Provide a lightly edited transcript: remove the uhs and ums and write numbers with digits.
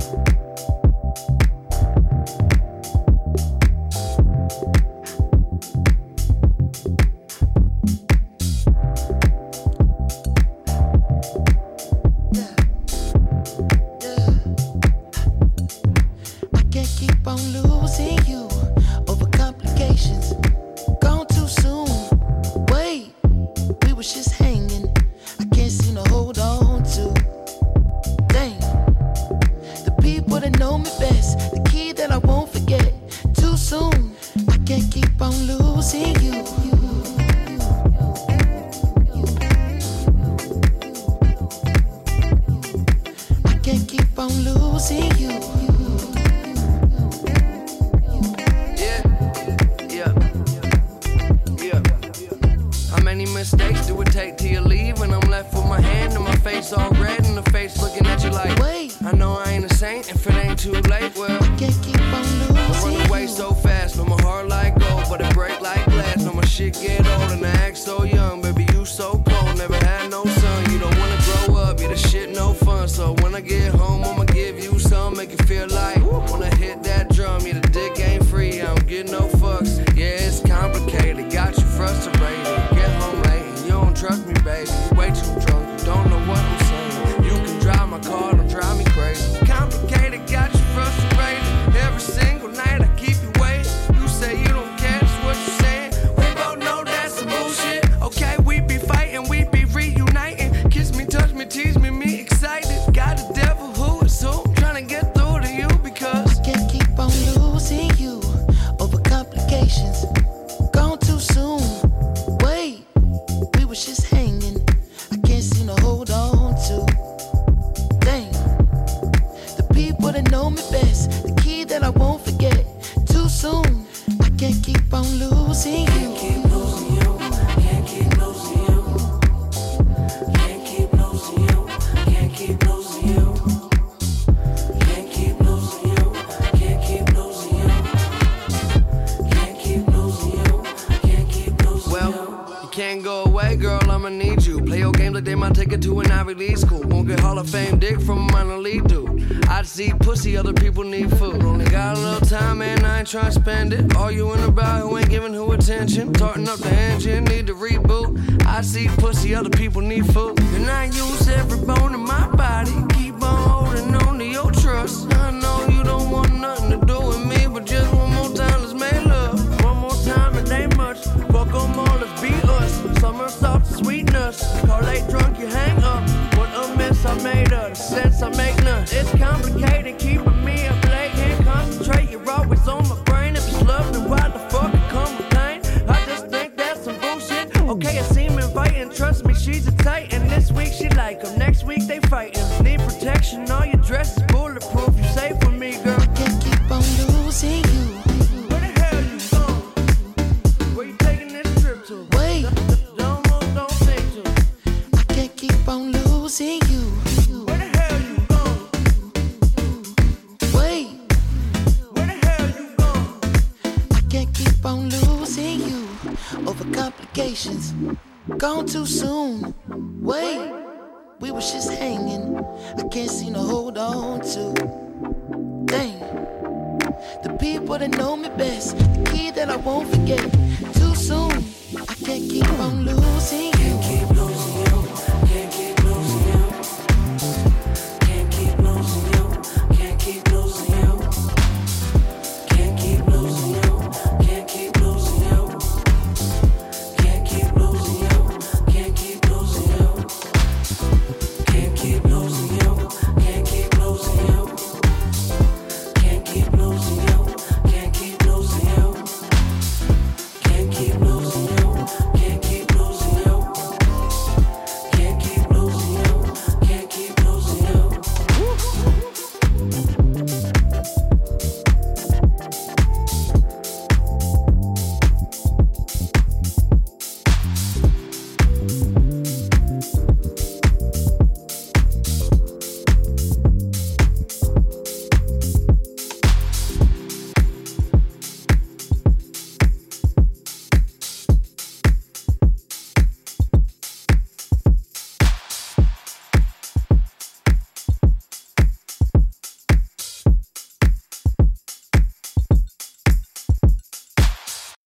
Try to spend it, arguing about who ain't giving who attention, tarting up the engine, need to reboot. I see pussy, other people need food, and I use every bone in my body, keep on holding on to your trust. I know you don't want nothing to do with me, but just one more time, let's make love. One more time, it ain't much, fuck them all, let's be us. Summer soft sweetness, call late drunk, you hang up. What a mess I made of, the sense I make none. It's complicated, keeping me up late, can't concentrate, you're always on my brain. If it's love, then why the fuck I come with pain? I just think that's some bullshit. Okay, I seem inviting, trust me, she's a titan. This week she like him, next week they fighting. Need protection, all your dress is bulletproof. You safe with me, girl. I can't keep on losing you. Where the hell you going? Where you taking this trip to? Wait, don't think to. I can't keep on losing you. Where the hell you going? Wait, Where the hell you going? I can't keep on losing you over complications. Gone too soon. Wait, we was just hanging. I can't seem to hold on to. Dang, the people that know me best, the key that I won't forget. Too soon, I can't keep on losing you.